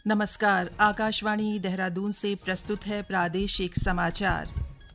नमस्कार, आकाशवाणी देहरादून से प्रस्तुत है प्रादेशिक समाचार।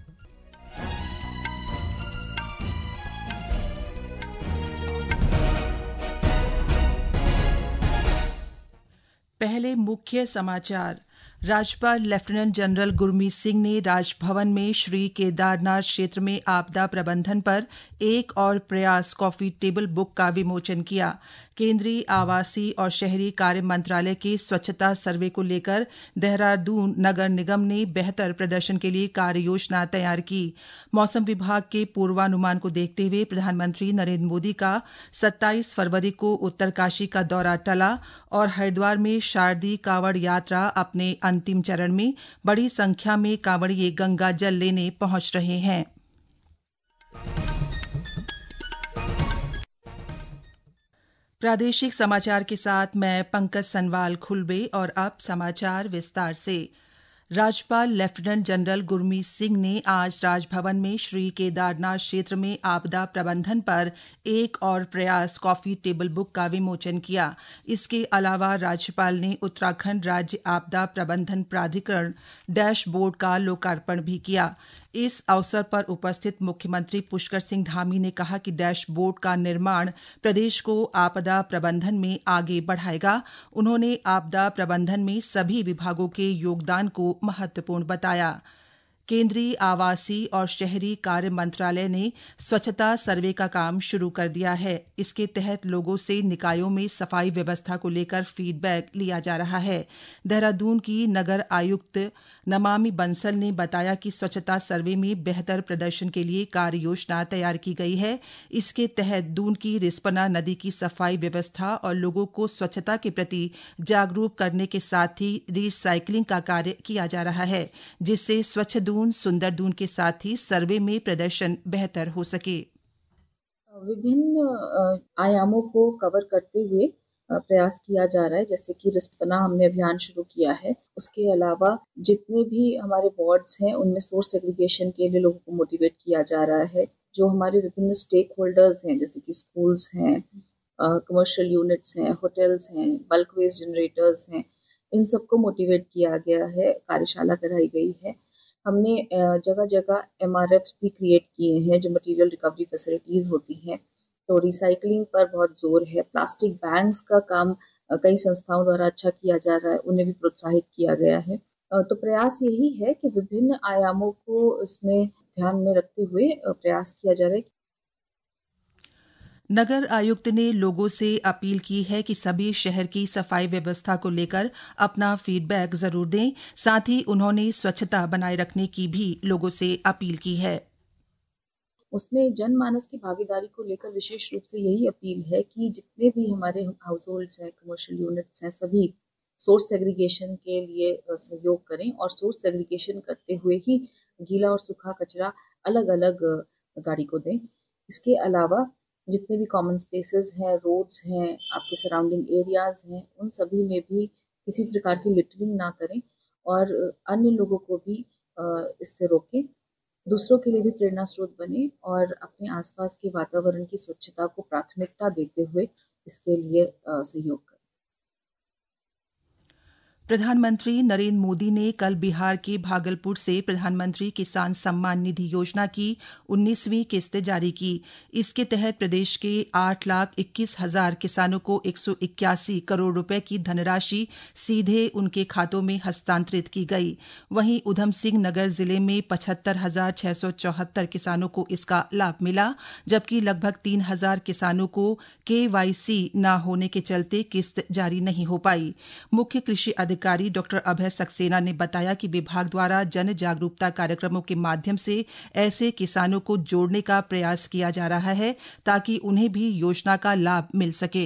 पहले मुख्य समाचार। राज्यपाल लेफ्टिनेंट जनरल गुरमीत सिंह ने राजभवन में श्री केदारनाथ क्षेत्र में आपदा प्रबंधन पर एक और प्रयास कॉफी टेबल बुक का विमोचन किया। केंद्रीय आवासीय और शहरी कार्य मंत्रालय के स्वच्छता सर्वे को लेकर देहरादून नगर निगम ने बेहतर प्रदर्शन के लिए कार्य योजना तैयार की। मौसम विभाग के पूर्वानुमान को देखते हुए प्रधानमंत्री नरेंद्र मोदी का 27 फरवरी को उत्तरकाशी का दौरा टला और हरिद्वार में शारदीय कांवड़ यात्रा अपने अंतिम चरण में बड़ी संख्या में कांवड़िए गंगा जल लेने पहुंच रहे हैं। प्रादेशिक समाचार के साथ मैं पंकज सनवाल खुलबे और अब समाचार विस्तार से। राज्यपाल लेफ्टिनेंट जनरल गुरमीत सिंह ने आज राजभवन में श्री केदारनाथ क्षेत्र में आपदा प्रबंधन पर एक और प्रयास कॉफी टेबल बुक का विमोचन किया। इसके अलावा राज्यपाल ने उत्तराखंड राज्य आपदा प्रबंधन प्राधिकरण डैशबोर्ड का लोकार्पण भी किया। इस अवसर पर उपस्थित मुख्यमंत्री पुष्कर सिंह धामी ने कहा कि डैशबोर्ड का निर्माण प्रदेश को आपदा प्रबंधन में आगे बढ़ाएगा। उन्होंने आपदा प्रबंधन में सभी विभागों के योगदान को महत्वपूर्ण बताया। केंद्रीय आवासीय और शहरी कार्य मंत्रालय ने स्वच्छता सर्वे का काम शुरू कर दिया है। इसके तहत लोगों से निकायों में सफाई व्यवस्था को लेकर फीडबैक लिया जा रहा है। देहरादून की नगर आयुक्त नमामि बंसल ने बताया कि स्वच्छता सर्वे में बेहतर प्रदर्शन के लिए कार्य योजना तैयार की गई है। इसके तहत दून की रिस्पना नदी की सफाई व्यवस्था और लोगों को स्वच्छता के प्रति जागरूक करने के साथ ही रिसाइकलिंग का कार्य किया जा रहा है, जिससे स्वच्छ दून सुंदर दून के साथ ही सर्वे में प्रदर्शन बेहतर हो सके। विभिन्न आयामों को कवर करते हुए प्रयास किया जा रहा है, जैसे कि रिस्पना हमने अभियान शुरू किया है। उसके अलावा जितने भी हमारे वार्ड्स हैं उनमें सोर्स सेग्रीगेशन के लिए लोगों को मोटिवेट किया जा रहा है। जो हमारे विभिन्न स्टेक होल्डर्स हैं, जैसे कि स्कूल्स हैं, कमर्शियल यूनिट्स हैं, होटल्स हैं, बल्क वेस्ट जनरेटर्स हैं, इन सबको मोटिवेट किया गया है। कार्यशाला कराई गई है। हमने जगह जगह MRFs भी क्रिएट किए हैं, जो मटेरियल रिकवरी फैसिलिटीज होती हैं। तो रिसाइकलिंग पर बहुत जोर है। प्लास्टिक बैंक्स का काम कई संस्थाओं द्वारा अच्छा किया जा रहा है, उन्हें भी प्रोत्साहित किया गया है। तो प्रयास यही है कि विभिन्न आयामों को इसमें ध्यान में रखते हुए प्रयास किया जा रहा है। नगर आयुक्त ने लोगों से अपील की है कि सभी शहर की सफाई व्यवस्था को लेकर अपना फीडबैक जरूर दें। साथ ही उन्होंने स्वच्छता बनाए रखने की भी लोगों से अपील की है। उसमें जनमानस की भागीदारी को लेकर विशेष रूप से यही अपील है कि जितने भी हमारे हाउस होल्ड्स हैं, कमर्शियल यूनिट्स हैं, सभी सोर्स सेग्रीगेशन के लिए सहयोग करें और सोर्स सेग्रीगेशन करते हुए ही गीला और सूखा कचरा अलग अलग गाड़ी को दें। इसके अलावा जितने भी कॉमन स्पेसेस हैं, रोड्स हैं, आपके सराउंडिंग एरियाज हैं, उन सभी में भी किसी प्रकार की लिटरिंग ना करें और अन्य लोगों को भी इससे रोकें। दूसरों के लिए भी प्रेरणा स्रोत बने और अपने आसपास के वातावरण की स्वच्छता को प्राथमिकता देते हुए इसके लिए सहयोग करें। प्रधानमंत्री नरेंद्र मोदी ने कल बिहार के भागलपुर से प्रधानमंत्री किसान सम्मान निधि योजना की 19वीं किस्त जारी की। इसके तहत प्रदेश के 8,21,000 किसानों को 181 करोड़ रुपए की धनराशि सीधे उनके खातों में हस्तांतरित की गई। वहीं उधम सिंह नगर जिले में 75,674 किसानों को इसका लाभ मिला, जबकि लगभग 3,000 किसानों को KYC न होने के चलते किस्त जारी नहीं हो पाई। मुख्य कृषि अधिकारी डॉक्टर अभय सक्सेना ने बताया कि विभाग द्वारा जन जागरूकता कार्यक्रमों के माध्यम से ऐसे किसानों को जोड़ने का प्रयास किया जा रहा है ताकि उन्हें भी योजना का लाभ मिल सके।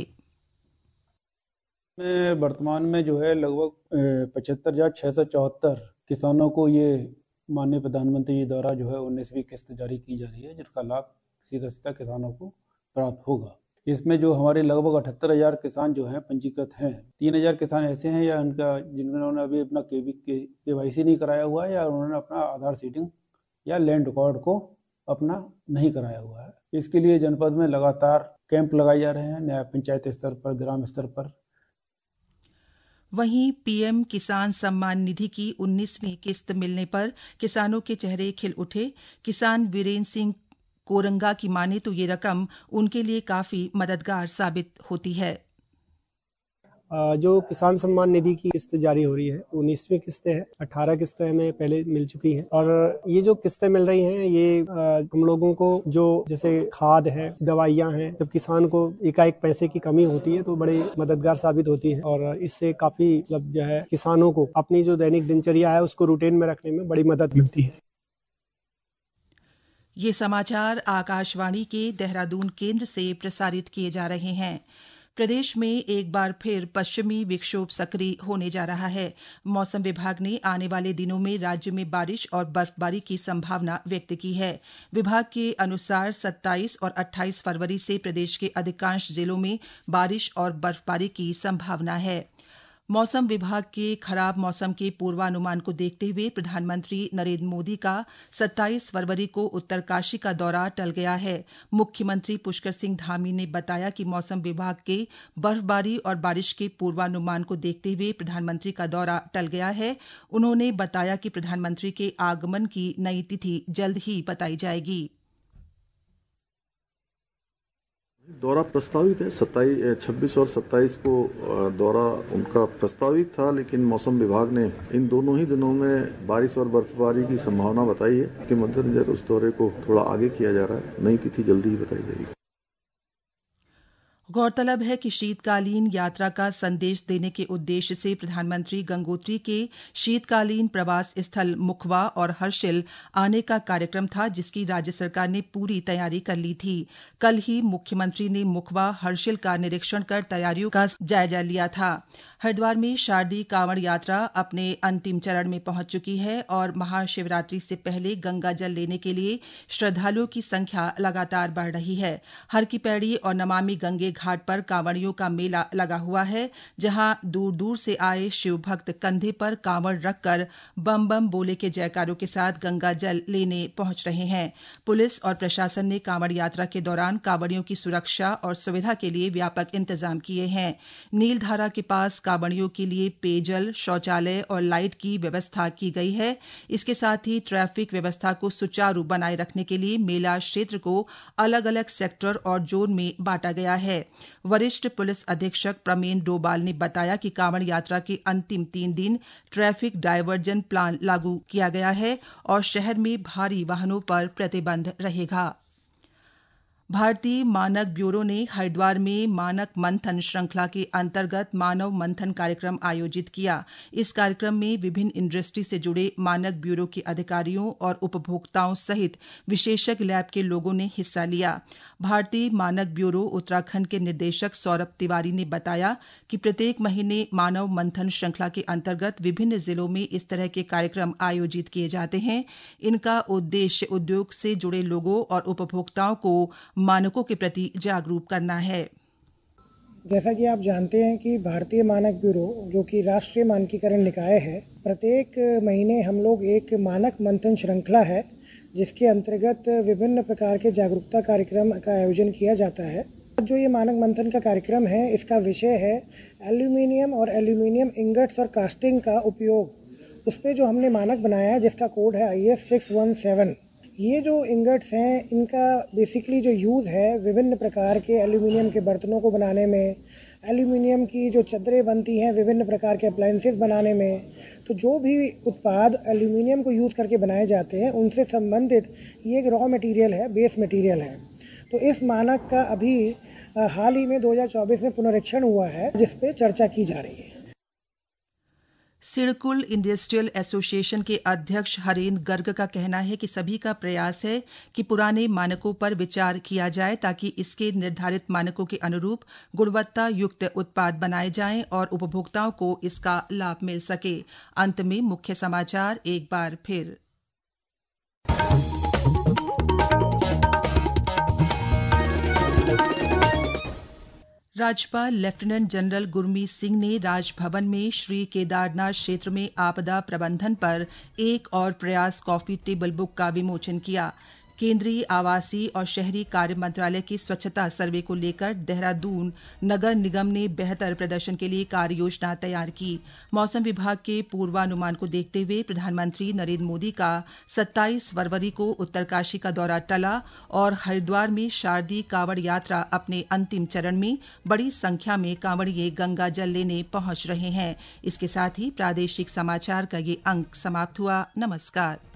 वर्तमान में जो है लगभग 75,674 किसानों को ये माननीय प्रधानमंत्री जी द्वारा जो है 19वीं किस्त जारी की जा रही है, जिसका लाभ सीधा सीधा किसानों को प्राप्त होगा। इसमें जो हमारे लगभग 78,000 किसान जो हैं पंजीकृत हैं। 3,000 किसान ऐसे हैं या उनका जिन्होंने अभी अपना KYC नहीं कराया हुआ है या उन्होंने अपना आधार सीडिंग या लैंड रिकॉर्ड को अपना नहीं कराया हुआ है। इसके लिए जनपद में लगातार कैंप लगाए जा रहे हैं, न्याय पंचायत स्तर पर, ग्राम स्तर पर। वहीं पीएम किसान सम्मान निधि की 19वीं किस्त मिलने पर किसानों के चेहरे खिल उठे। किसान वीरेंद्र सिंह कोरंगा की माने तो ये रकम उनके लिए काफी मददगार साबित होती है। जो किसान सम्मान निधि की किस्त जारी हो रही है 19वीं किस्त है। 18 किस्तें हमें पहले मिल चुकी हैं और ये जो किस्तें मिल रही हैं ये हम लोगों को जो जैसे खाद है, दवाइयाँ हैं, जब किसान को एकाएक पैसे की कमी होती है तो बड़े मददगार साबित होती है और इससे काफी मतलब जो है किसानों को अपनी जो दैनिक दिनचर्या है उसको रूटीन में रखने में बड़ी मदद मिलती है। ये समाचार आकाशवाणी के देहरादून केंद्र से प्रसारित किए जा रहे हैं। प्रदेश में एक बार फिर पश्चिमी विक्षोभ सक्रिय होने जा रहा है। मौसम विभाग ने आने वाले दिनों में राज्य में बारिश और बर्फबारी की संभावना व्यक्त की है। विभाग के अनुसार 27 और 28 फरवरी से प्रदेश के अधिकांश जिलों में बारिश और बर्फबारी की संभावना है। मौसम विभाग के खराब मौसम के पूर्वानुमान को देखते हुए प्रधानमंत्री नरेंद्र मोदी का 27 फरवरी को उत्तरकाशी का दौरा टल गया है। मुख्यमंत्री पुष्कर सिंह धामी ने बताया कि मौसम विभाग के बर्फबारी और बारिश के पूर्वानुमान को देखते हुए प्रधानमंत्री का दौरा टल गया है। उन्होंने बताया कि प्रधानमंत्री के आगमन की नई तिथि जल्द ही बताई जाएगी। दौरा प्रस्तावित है 26 और 27 को दौरा उनका प्रस्तावित था, लेकिन मौसम विभाग ने इन दोनों ही दिनों में बारिश और बर्फबारी की संभावना बताई है। इसके मद्देनजर उस दौरे को थोड़ा आगे किया जा रहा है। नई तिथि जल्दी ही बताई जाएगी। गौरतलब है कि शीतकालीन यात्रा का संदेश देने के उद्देश्य से प्रधानमंत्री गंगोत्री के शीतकालीन प्रवास स्थल मुखवा और हर्षिल आने का कार्यक्रम था, जिसकी राज्य सरकार ने पूरी तैयारी कर ली थी। कल ही मुख्यमंत्री ने मुखवा हर्षिल का निरीक्षण कर तैयारियों का जायजा लिया था। हरिद्वार में शारदीय कांवड़ यात्रा अपने अंतिम चरण में पहुंच चुकी है और महाशिवरात्रि से पहले गंगा जल लेने के लिए श्रद्धालुओं की संख्या लगातार बढ़ रही है। हर की पैड़ी और नमामि गंगे घाट पर कांवड़ियों का मेला लगा हुआ है, जहां दूर दूर से आए शिव भक्त कंधे पर कांवड़ रखकर बम बम बोले के जयकारों के साथ गंगा जल लेने पहुंच रहे हैं। पुलिस और प्रशासन ने कांवड़ यात्रा के दौरान कांवड़ियों की सुरक्षा और सुविधा के लिए व्यापक इंतजाम किए हैं। नीलधारा के पास कांवड़ियों के लिए पेयजल, शौचालय और लाइट की व्यवस्था की गई है। इसके साथ ही ट्रैफिक व्यवस्था को सुचारू बनाए रखने के लिए मेला क्षेत्र को अलग अलग सेक्टर और जोन में बांटा गया है। वरिष्ठ पुलिस अधीक्षक प्रमेन डोबाल ने बताया कि कांवड़ यात्रा के अंतिम 3 दिन ट्रैफिक डायवर्जन प्लान लागू किया गया है और शहर में भारी वाहनों पर प्रतिबंध रहेगा। भारतीय मानक ब्यूरो ने हरिद्वार में मानक मंथन श्रृंखला के अंतर्गत मानव मंथन कार्यक्रम आयोजित किया। इस कार्यक्रम में विभिन्न इंडस्ट्री से जुड़े मानक ब्यूरो के अधिकारियों और उपभोक्ताओं सहित विशेषज्ञ लैब के लोगों ने हिस्सा लिया। भारतीय मानक ब्यूरो उत्तराखंड के निदेशक सौरभ तिवारी ने बताया कि प्रत्येक महीने मानव मंथन श्रृंखला के अंतर्गत विभिन्न जिलों में इस तरह के कार्यक्रम आयोजित किए जाते हैं। इनका उद्देश्य उद्योग से जुड़े लोगों और उपभोक्ताओं को मानकों के प्रति जागरूक करना है। जैसा कि आप जानते हैं कि भारतीय मानक ब्यूरो जो कि राष्ट्रीय मानकीकरण निकाय है, प्रत्येक महीने हम लोग एक मानक मंथन श्रृंखला है जिसके अंतर्गत विभिन्न प्रकार के जागरूकता कार्यक्रम का आयोजन किया जाता है। जो ये मानक मंथन का कार्यक्रम है, इसका विषय है एल्यूमिनियम और एल्यूमिनियम इंगट्स और कास्टिंग का उपयोग। उस पर जो हमने मानक बनाया है जिसका कोड है IS 617। ये जो इंगट्स हैं इनका बेसिकली जो यूज़ है विभिन्न प्रकार के एल्यूमिनियम के बर्तनों को बनाने में, एल्यूमिनियम की जो चद्दरें बनती हैं विभिन्न प्रकार के अप्लायंसेस बनाने में, तो जो भी उत्पाद एल्यूमिनियम को यूज़ करके बनाए जाते हैं उनसे संबंधित ये एक रॉ मटेरियल है, बेस मटेरियल है। तो इस मानक का अभी हाल ही में 2024 में पुनरीक्षण हुआ है जिस पे चर्चा की जा रही है। सिडकुल इंडस्ट्रियल एसोसिएशन के अध्यक्ष हरेंद्र गर्ग का कहना है कि सभी का प्रयास है कि पुराने मानकों पर विचार किया जाए ताकि इसके निर्धारित मानकों के अनुरूप गुणवत्ता युक्त उत्पाद बनाए जाएं और उपभोक्ताओं को इसका लाभ मिल सके। अंत में मुख्य समाचार एक बार फिर। राज्यपाल लेफ्टिनेंट जनरल गुरमीत सिंह ने राजभवन में श्री केदारनाथ क्षेत्र में आपदा प्रबंधन पर एक और प्रयास कॉफी टेबल बुक का विमोचन किया। केंद्रीय आवासीय और शहरी कार्य मंत्रालय की स्वच्छता सर्वे को लेकर देहरादून नगर निगम ने बेहतर प्रदर्शन के लिए कार्य योजना तैयार की। मौसम विभाग के पूर्वानुमान को देखते हुए प्रधानमंत्री नरेंद्र मोदी का 27 फरवरी को उत्तरकाशी का दौरा टला और हरिद्वार में शारदीय कांवड़ यात्रा अपने अंतिम चरण में बड़ी संख्या में कांवड़िए गंगा जल लेने पहुंच रहे हैं। इसके साथ ही प्रादेशिक समाचार का ये अंक समाप्त हुआ। नमस्कार।